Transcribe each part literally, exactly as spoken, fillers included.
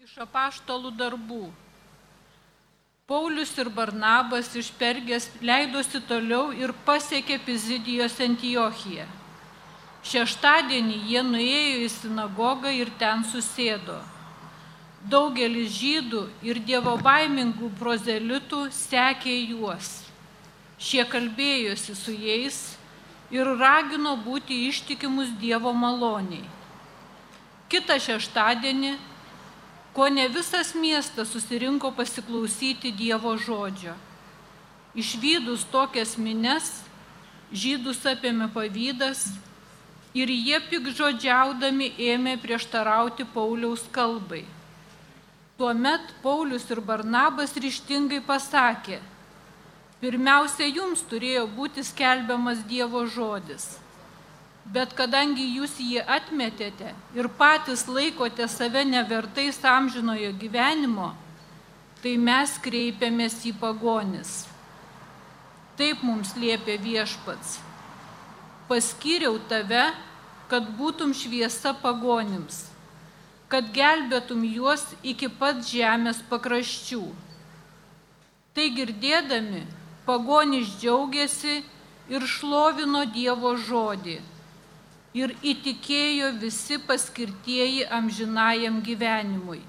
Iš apaštalų darbų. Paulius ir Barnabas iš Pergės leidosi toliau ir pasiekė Pizidijos Antiochiją. Šeštadienį jie nuėjo į sinagogą ir ten susėdo. Daugelis žydų ir dievobaimingų prozelitų sekė juos. Šie kalbėjosi su jais ir ragino būti ištikimus Dievo maloniai. Kitą šeštadienį kone visas miestas susirinko pasiklausyti Dievo žodžio. Išvydus tokias minias, žydus apėmė pavydas ir jie piktžodžiaudami ėmė prieštarauti Pauliaus kalbai. Tuomet Paulius ir Barnabas ryžtingai pasakė: pirmiausia, jums turėjo būti skelbiamas Dievo žodis. Bet kadangi jūs jį atmetėte ir patys laikote save nevertais amžinojo gyvenimo, tai mes kreipiamės į pagonis. Taip mums liepė Viešpats: paskyriau tave, kad būtum šviesa pagonims, kad gelbėtum juos iki pat žemės pakraščių. Tai girdėdami, pagonys džiaugiasi ir šlovino Dievo žodį. Ir įtikėjo visi paskirtieji amžinajam gyvenimui.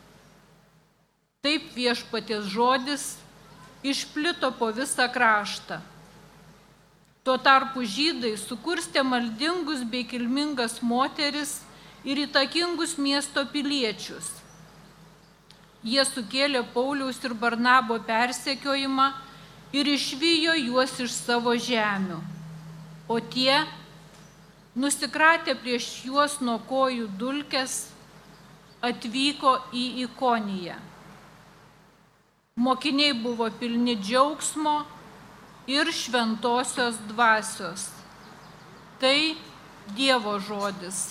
Taip Viešpaties žodis išplito po visą kraštą. Tuo tarpu žydai sukurstė maldingus bei kilmingas moteris ir įtakingus miesto piliečius. Jie sukėlė Pauliaus ir Barnabo persekiojimą ir išvijo juos iš savo žemių. O tie, nusikratę prieš juos nuo kojų dulkes, atvyko į Ikoniją. Mokiniai buvo pilni džiaugsmo ir šventosios dvasios. Tai Dievo žodis.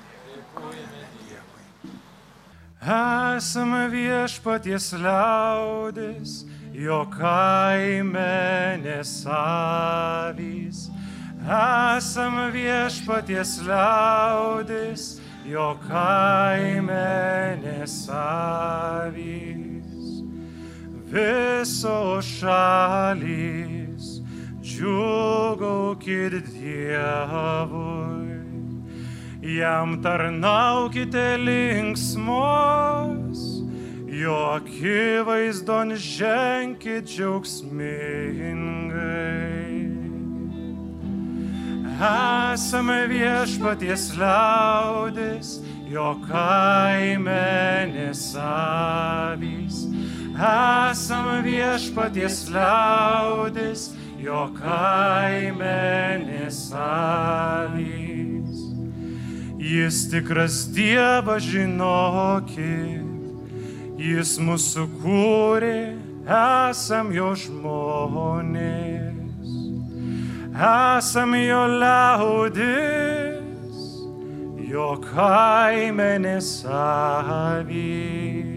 Esame Viešpaties liaudis, jo kaimenės avys. Esame Viešpaties liaudis, jo kaimenės avys. Visos šalys, džiūgaukit Dievui, jam tarnaukite linksmos, jo akivaizdon ženkit džiaugsmingai. Esame Viešpaties liaudis, jo kaimenės avys. Esame Viešpaties liaudis, jo kaimenės avys. Jis tikras Dievas, žinokit, jis mūsų kūrė, esam jo žmonės. Esam jo liaudis, jo kaimenės avys.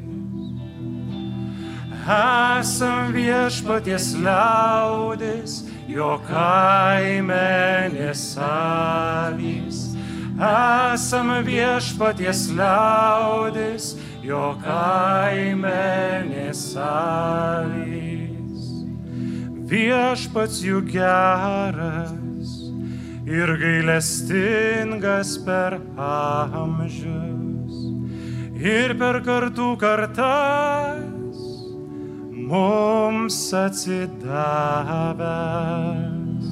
Esam Viešpaties liaudis, jo kaimenės avys. Esam Viešpaties liaudis, jo kaimenės avys. Viešpats jų geras ir gailestingas per amžius ir per kartų kartas mums atsidavęs.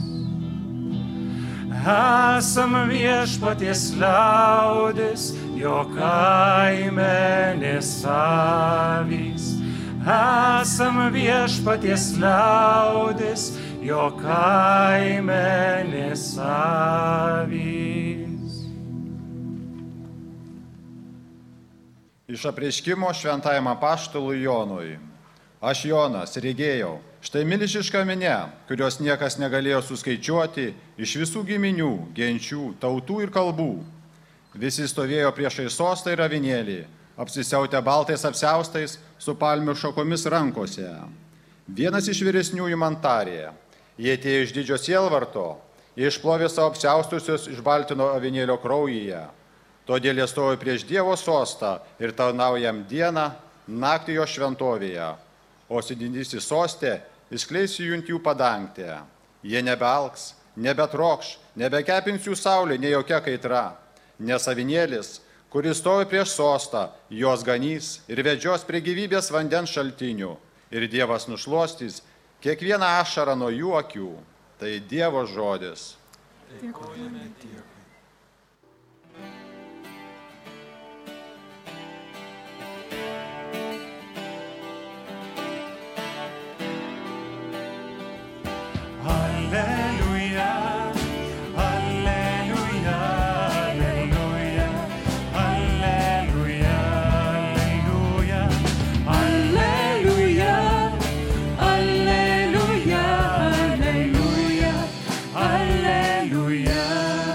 Esam Viešpaties liaudis, jo kaimenės avys. Esam Viešpaties liaudis, jo kaimenės avys. Iš apreiškimo šventajam apaštalui Jonui. Aš, Jonas, regėjau, štai milžiška minia, kurios niekas negalėjo suskaičiuoti, iš visų giminių, genčių, tautų ir kalbų. Visi stovėjo priešais sostą ir avinėlį, apsisiautę baltais apsiaustais, su palmių šakomis rankose. Vienas iš vyresniųjų man tarė: jie atėjo iš didžio sielvarto, jie išplovė savo apsiaustusius, išbaltino avinėlio kraujyje. todėl jie stovi prieš Dievo sostą ir tarnaujam dieną, naktį jo šventovėje, o sėdintysis sostė išskleis jų jų padangtę. Jie nebealks, nebetrokš, nebekepins jų saulė, nei jokia kaitra, nes avinėlis, kuris stovi prieš sostą, jos ganys ir vedžios prie gyvybės vandens šaltinių, ir Dievas nušluostys kiekvieną ašarą nuo jų akių. Tai Dievo žodis. Dėkojame Dievui. Alleluja, alleluja, alleluja, alleluja, alleluja, alleluja, alleluja, alleluja, alleluja.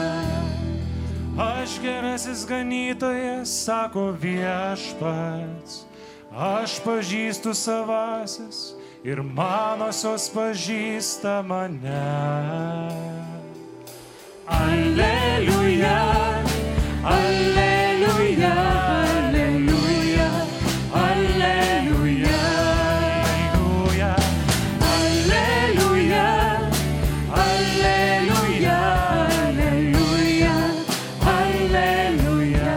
Aš gerasis ganytojas, sako viešpats, aš pažįstu savasis ir manosios pažįsta mane. Alleluja, alleluja, alleluja, alleluja, alleluja, alleluja, alleluja, alleluja, alleluja.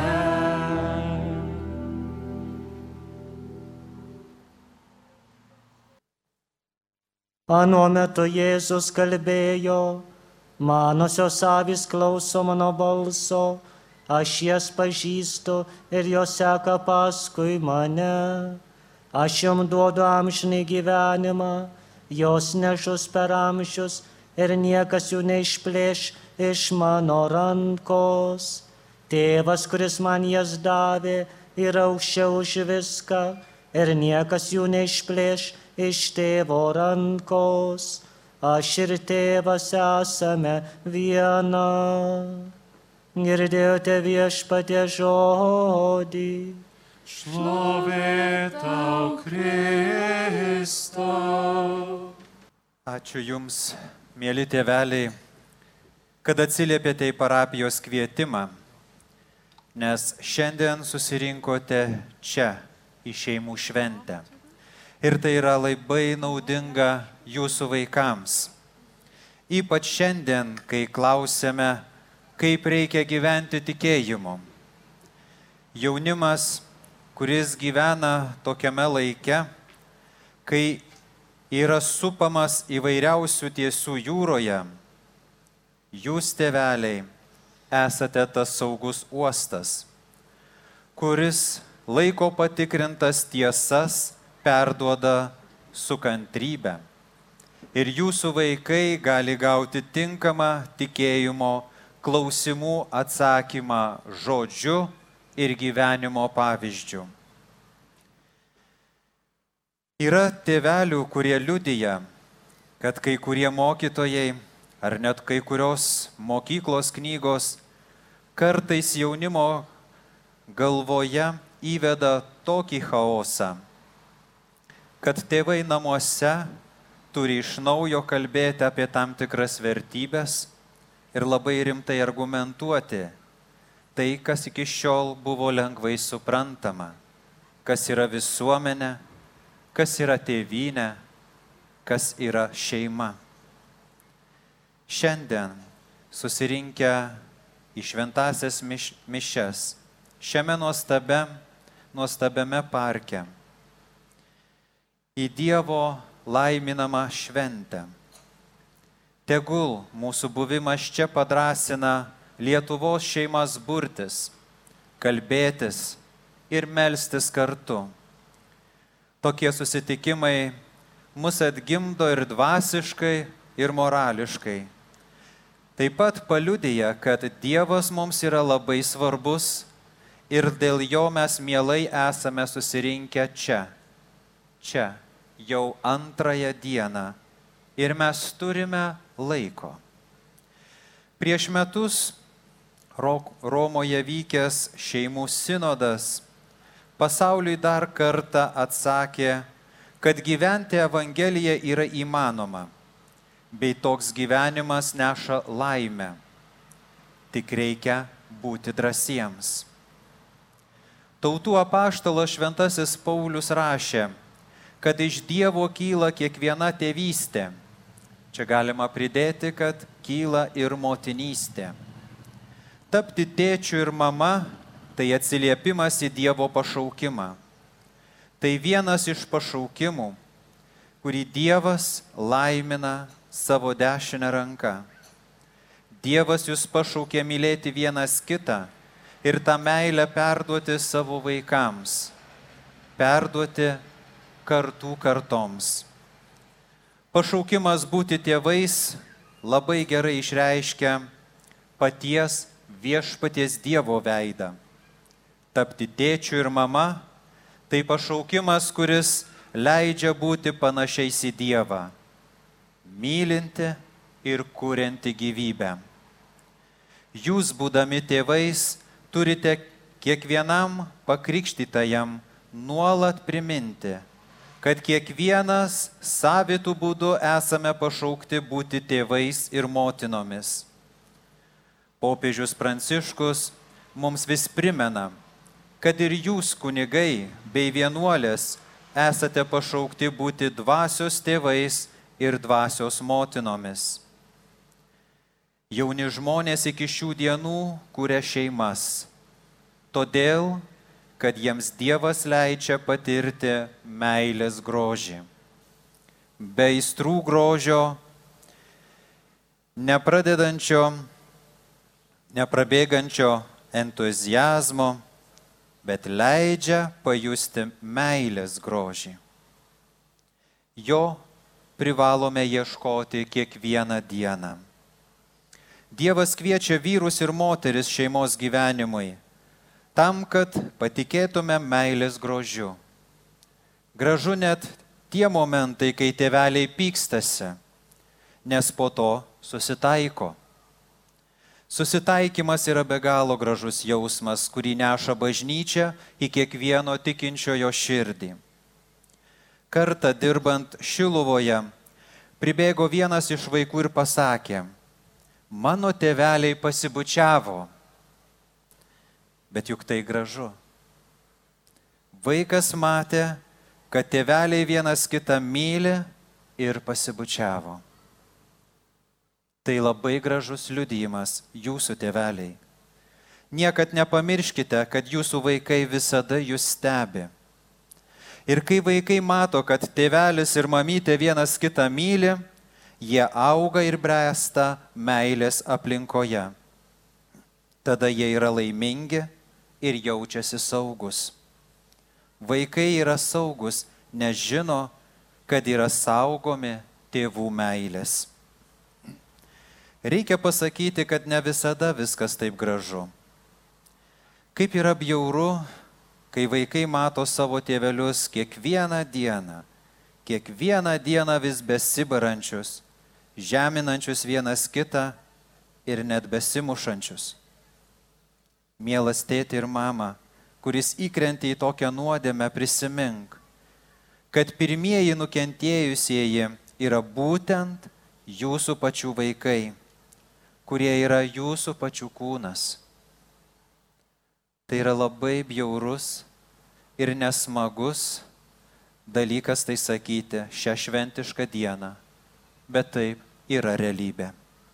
Anuo metu Jėzus kalbėjo, manosios avys klauso mano balso, aš jas pažįstu ir jos seka paskui mane. Aš jom duodu amžinį gyvenimą, jos nešus per amžius ir niekas jų neišplėš iš mano rankos. Tėvas, kuris man jas davė, yra aukščiau už viską ir niekas jų neišplėš iš tėvo rankos, aš ir tėvas esame viena. Girdėjote viešpatie žodį. Šlovė tau, Kristau. Ačiū Jums, mėly tėveliai, kad atsiliepėte į parapijos kvietimą, nes šiandien susirinkote čia į šeimų šventę. Ir tai yra labai naudinga jūsų vaikams. Ypač šiandien, kai klausėme, kaip reikia gyventi tikėjimu. Jaunimas, kuris gyvena tokiame laike, kai yra supamas įvairiausių tiesų jūroje, jūs, tėveliai, esate tas saugus uostas, kuris laiko patikrintas tiesas perduoda su kantrybe. Ir jūsų vaikai gali gauti tinkamą tikėjimo klausimų atsakymą žodžiu ir gyvenimo pavyzdžiu. Yra tėvelių, kurie liudija, kad kai kurie mokytojai ar net kai kurios mokyklos knygos kartais jaunimo galvoje įveda tokį chaosą, kad tėvai namuose turi iš naujo kalbėti apie tam tikras vertybės ir labai rimtai argumentuoti tai, kas iki šiol buvo lengvai suprantama, kas yra visuomenė, kas yra tėvynė, kas yra šeima. Šiandien susirinkę į šventąsias miš, mišias šiame nuostabe, nuostabiame parke, į Dievo laiminamą šventę. Tegul mūsų buvimas čia padrąsina Lietuvos šeimas burtis, kalbėtis ir melstis kartu. Tokie susitikimai mus atgimdo ir dvasiškai, ir morališkai. Taip pat paliudija, kad Dievas mums yra labai svarbus ir dėl jo mes mielai esame susirinkę čia. Čia jau antrąją dieną ir mes turime laiko. Prieš metus Romoje vykęs šeimų sinodas pasauliui dar kartą atsakė, kad gyventi Evangeliją yra įmanoma, bei toks gyvenimas neša laimę. Tik reikia būti drąsiems. Tautų apaštalas šventasis Paulius rašė, kad iš Dievo kyla kiekviena tėvystė. Čia galima pridėti, kad kyla ir motinystė. Tapti tėčiu ir mama – tai atsiliepimas į Dievo pašaukimą. Tai vienas iš pašaukimų, kurį Dievas laimina savo dešinę ranką. Dievas jūs pašaukė mylėti vienas kitą ir tą meilę perduoti savo vaikams, perduoti kartų kartoms. Pašaukimas būti tėvais labai gerai išreiškia paties viešpaties Dievo veidą. Tapti tėčiu ir mama – tai pašaukimas, kuris leidžia būti panašiais į Dievą, mylinti ir kurianti gyvybę. Jūs, būdami tėvais, turite kiekvienam pakrikštytajam nuolat priminti, kad kiekvienas savitų būdų esame pašaukti būti tėvais ir motinomis. Popiežius Pranciškus mums vis primena, kad ir jūs, kunigai bei vienuolės, esate pašaukti būti dvasios tėvais ir dvasios motinomis. Jauni žmonės iki šių dienų kuria šeimas, todėl, kad jiems Dievas leidžia patirti meilės grožį. Be aistrų grožio, nepradedančio, neprabėgančio entuziazmo, bet leidžia pajusti meilės grožį. Jo privalome ieškoti kiekvieną dieną. Dievas kviečia vyrus ir moteris šeimos gyvenimui, tam, kad patikėtume meilės grožiu. Gražu net tie momentai, kai tėveliai pykstasi, nes po to susitaiko. Susitaikymas yra be galo gražus jausmas, kurį neša bažnyčia į kiekvieno tikinčiojo širdį. Kartą dirbant Šiluvoje, pribėgo vienas iš vaikų ir pasakė, mano tėveliai pasibučiavo, bet juk tai gražu. Vaikas matė, kad tėveliai vienas kitą myli ir pasibučiavo. Tai labai gražus liudijimas jūsų tėveliai. Niekad nepamirškite, kad jūsų vaikai visada jūs stebi. Ir kai vaikai mato, kad tėvelis ir mamytė vienas kitą myli, jie auga ir bręsta meilės aplinkoje. Tada jie yra laimingi ir jaučiasi saugus. Vaikai yra saugus, nes žino, kad yra saugomi tėvų meilės. Reikia pasakyti, kad ne visada viskas taip gražu. Kaip yra bjauru, kai vaikai mato savo tėvelius kiekvieną dieną, kiekvieną dieną vis besibarančius, žeminančius vienas kitą ir net besimušančius. Mielas tėti ir mama, kuris įkrenti į tokią nuodėmę, prisimink, kad pirmieji nukentėjusieji yra būtent jūsų pačių vaikai, kurie yra jūsų pačių kūnas. Tai yra labai bjaurus ir nesmagus dalykas tai sakyti šią šventišką dieną, bet taip yra realybė.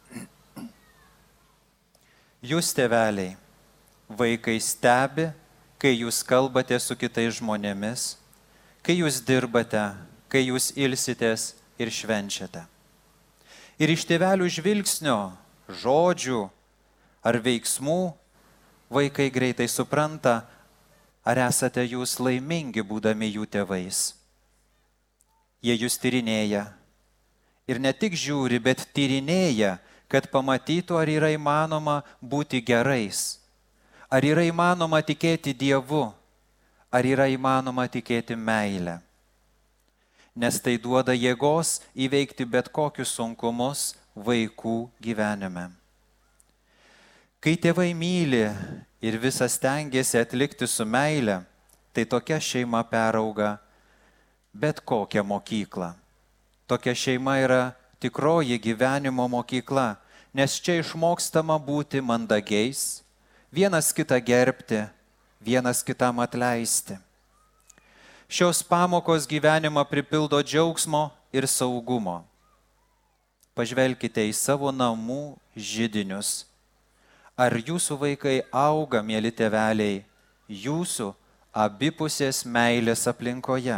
Jūs, tėveliai, vaikai stebi, kai jūs kalbate su kitais žmonėmis, kai jūs dirbate, kai jūs ilsitės ir švenčiate. Ir iš tėvelių žvilgsnio, žodžių ar veiksmų vaikai greitai supranta, ar esate jūs laimingi būdami jų tėvais. Jie jūs tyrinėja ir ne tik žiūri, bet tyrinėja, kad pamatytų, ar yra įmanoma būti gerais, ar yra įmanoma tikėti Dievu, ar yra įmanoma tikėti meilę. Nes tai duoda jėgos įveikti bet kokius sunkumus vaikų gyvenime. Kai tėvai myli ir visą stengiasi atlikti su meile, tai tokia šeima perauga bet kokią mokyklą. Tokia šeima yra tikroji gyvenimo mokykla, nes čia išmokstama būti mandagiais, vienas kitą gerbti, vienas kitam atleisti. Šios pamokos gyvenimą pripildo džiaugsmo ir saugumo. Pažvelkite į savo namų židinius. Ar jūsų vaikai auga, mėly tėveliai, jūsų abipusės meilės aplinkoje?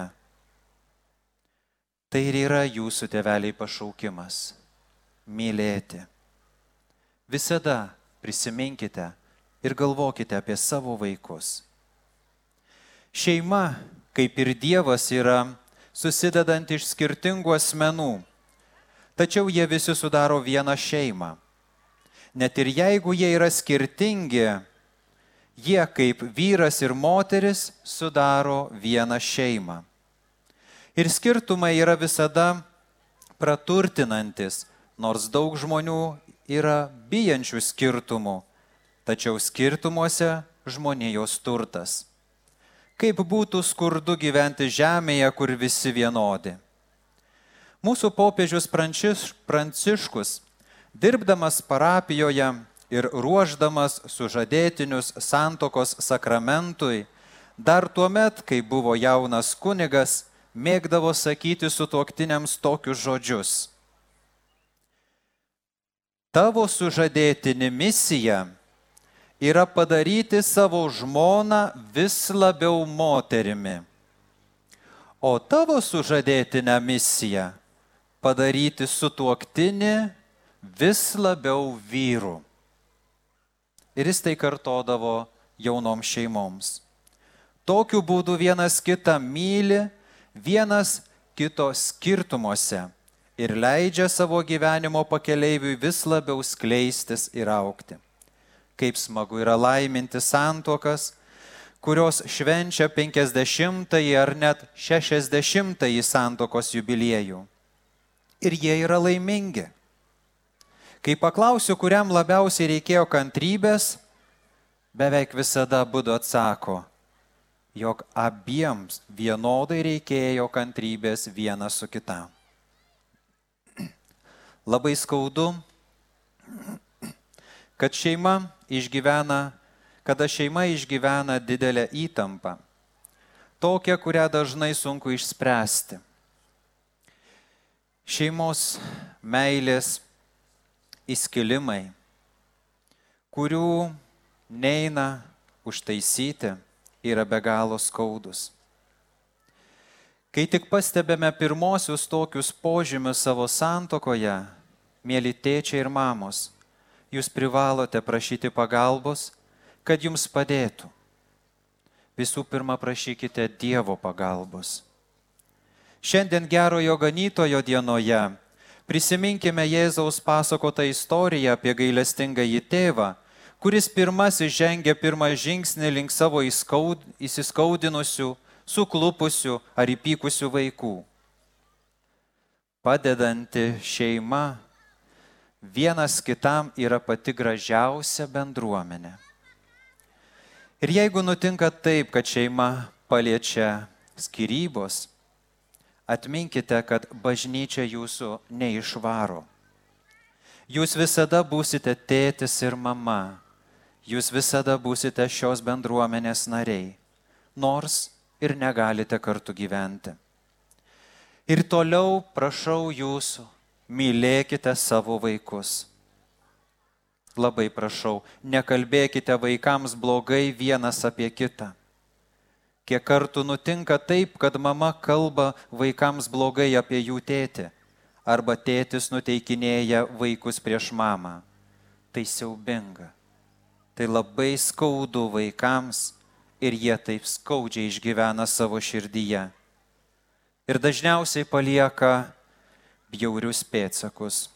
Tai ir yra jūsų tėveliai pašaukimas – mylėti. Visada prisiminkite ir galvokite apie savo vaikus. Šeima, kaip ir Dievas, yra susidedanti iš skirtingų asmenų, tačiau jie visi sudaro vieną šeimą. Net ir jeigu jie yra skirtingi, jie kaip vyras ir moteris sudaro vieną šeimą. Ir skirtumai yra visada praturtinantis, nors daug žmonių yra bijančių skirtumų, tačiau skirtumuose žmonijos turtas. Kaip būtų skurdu gyventi žemėje, kur visi vienodi. Mūsų popiežius Pranciškus, dirbdamas parapijoje ir ruošdamas sužadėtinius santuokos sakramentui, dar tuomet, kai buvo jaunas kunigas, mėgdavo sakyti sutuoktiniams tokius žodžius. Tavo sužadėtini misija yra padaryti savo žmoną vis labiau moterimi, o tavo sužadėtinę misiją padaryti sutuoktinį vis labiau vyru. Ir jis tai kartodavo jaunom šeimoms. Tokiu būdu vienas kitą myli, vienas kito skirtumuose ir leidžia savo gyvenimo pakeleiviui vis labiau skleistis ir augti. Kaip smagu yra laiminti santuokas, kurios švenčia penkiasdešimtąjį ar net šešiasdešimtąjį santuokos jubiliejų. Ir jie yra laimingi. Kai paklausiu, kuriam labiausiai reikėjo kantrybės, beveik visada abudu atsako, jog abiems vienodai reikėjo kantrybės vienas su kitam. Labai skaudu, kad šeima išgyvena, kada šeima išgyvena didelę įtampą, tokią, kurią dažnai sunku išspręsti. Šeimos meilės įskilimai, kurių neina užtaisyti, yra be galo skaudus. Kai tik pastebėme pirmosius tokius požymius savo santuokoje, mėly tėčiai ir mamos, jūs privalote prašyti pagalbos, kad jums padėtų. Visų pirma, prašykite Dievo pagalbos. Šiandien gerojo ganytojo dienoje prisiminkime Jėzaus pasakotą istoriją apie gailestingąjį tėvą, kuris pirmasis žengė pirmą žingsnį link savo įskaud, įsiskaudinusių, suklupusių ar įpykusių vaikų. Padedanti šeima vienas kitam yra pati gražiausia bendruomenė. Ir jeigu nutinka taip, kad šeima paliečia skyrybos, atminkite, kad bažnyčia jūsų neišvaro. Jūs visada būsite tėtis ir mama. Jūs visada būsite šios bendruomenės nariai, nors ir negalite kartu gyventi. Ir toliau prašau jūsų, mylėkite savo vaikus. Labai prašau, nekalbėkite vaikams blogai vienas apie kitą. Kiek kartų nutinka taip, kad mama kalba vaikams blogai apie jų tėtį, arba tėtis nuteikinėja vaikus prieš mamą. Tai siaubinga. Tai labai skaudu vaikams ir jie taip skaudžiai išgyvena savo širdyje. Ir dažniausiai palieka bjaurius pėdsakus.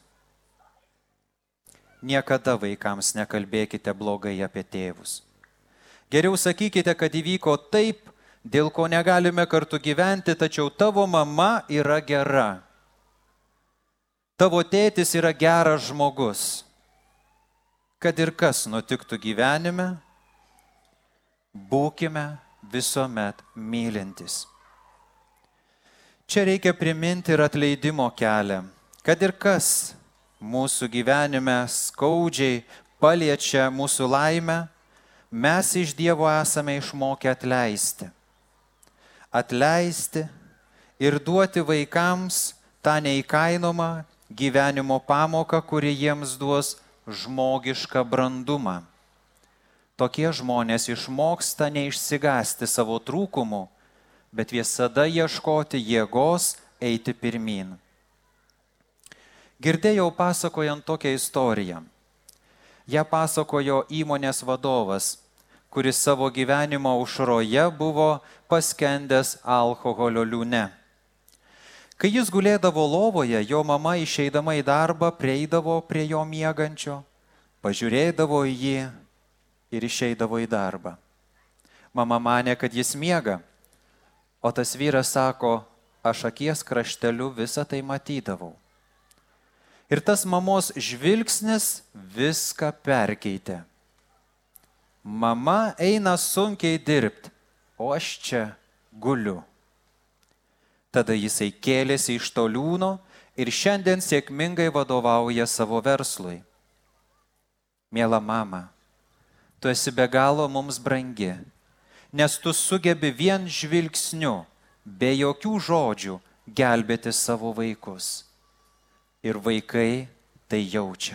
Niekada vaikams nekalbėkite blogai apie tėvus. Geriau sakykite, kad įvyko taip, dėl ko negalime kartu gyventi, tačiau tavo mama yra gera. Tavo tėtis yra geras žmogus. Kad ir kas nutiktų gyvenime, būkime visuomet mylintis. Čia reikia priminti ir atleidimo kelią. Kad ir kas mūsų gyvenime skaudžiai paliečia mūsų laimę, mes iš Dievo esame išmokę atleisti. Atleisti ir duoti vaikams tą neįkainomą gyvenimo pamoką, kuri jiems duos žmogišką brandumą. Tokie žmonės išmoksta neišsigąsti savo trūkumų, bet visada ieškoti jėgos eiti pirmyn. Girdėjau pasakojant tokią istoriją. Ja pasakojo įmonės vadovas, kuris savo gyvenimo aušroje buvo paskendęs alkoholio liūne. Kai jis gulėdavo lovoje, jo mama išeidama į darbą prieidavo prie jo miegančio, pažiūrėdavo į jį ir išeidavo į darbą. Mama manė, kad jis miega, o tas vyras sako, aš akies krašteliu visą tai matydavau. Ir tas mamos žvilgsnis viską perkeitė. Mama eina sunkiai dirbti, o aš čia guliu. Tada jisai kėlėsi iš to liūno ir šiandien sėkmingai vadovauja savo verslui. Miela mama, tu esi be galo mums brangi, nes tu sugebi vien žvilgsniu, be jokių žodžių gelbėti savo vaikus. Ir vaikai tai jaučia.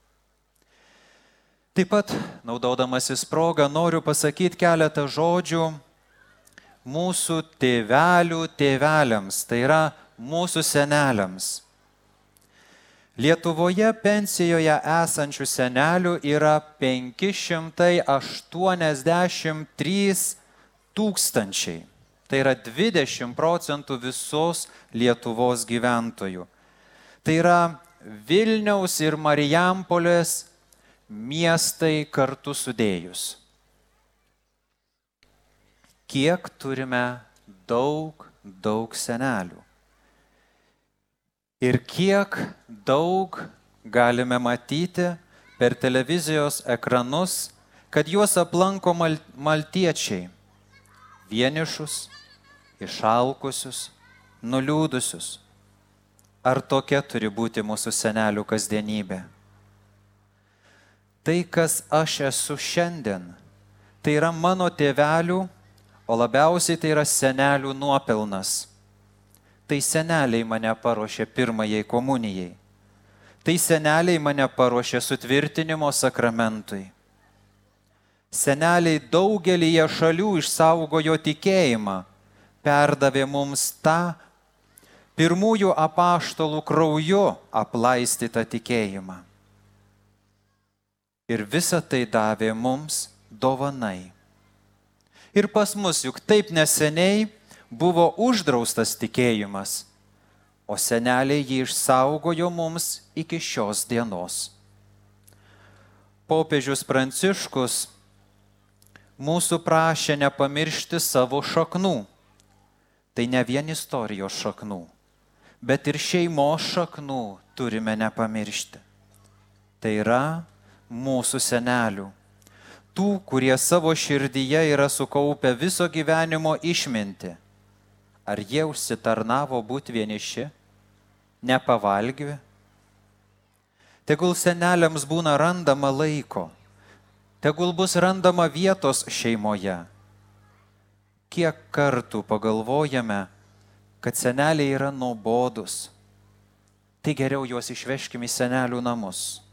Taip pat, naudodamasis progą, noriu pasakyti keletą žodžių mūsų tėvelių tėveliams, tai yra mūsų seneliams. Lietuvoje pensijoje esančių senelių yra penki šimtai aštuoniasdešimt trys tūkstančiai. Tai yra dvidešimt procentų visos Lietuvos gyventojų. Tai yra Vilniaus ir Marijampolės miestai kartu sudėjus. Kiek turime daug, daug senelių. Ir kiek daug galime matyti per televizijos ekranus, kad juos aplanko mal- maltiečiai, vienišus, išalkusius, nuliūdusius. Ar tokia turi būti mūsų senelių kasdienybė? Tai, kas aš esu šiandien, tai yra mano tėvelių, o labiausiai tai yra senelių nuopelnas. Tai seneliai mane paruošė pirmajai komunijai. Tai seneliai mane paruošė sutvirtinimo sakramentui. Seneliai daugelyje šalių išsaugojo tikėjimą, perdavė mums tą pirmųjų apaštalų krauju aplaistytą tikėjimą. Ir visa tai davė mums dovanai. Ir pas mus juk taip neseniai buvo uždraustas tikėjimas, o seneliai jį išsaugojo mums iki šios dienos. Popiežius Pranciškus mūsų prašė nepamiršti savo šaknų. Tai ne vien istorijos šaknų, bet ir šeimos šaknų turime nepamiršti. Tai yra mūsų senelių, tų, kurie savo širdyje yra sukaupę viso gyvenimo išmintį. Ar jie užsitarnavo būti vieniši, nepavalgiui? Tegul seneliams būna randama laiko, tegul bus randama vietos šeimoje. Kiek kartų pagalvojame, kad seneliai yra nuobodus, tai geriau juos išveškime į senelių namus.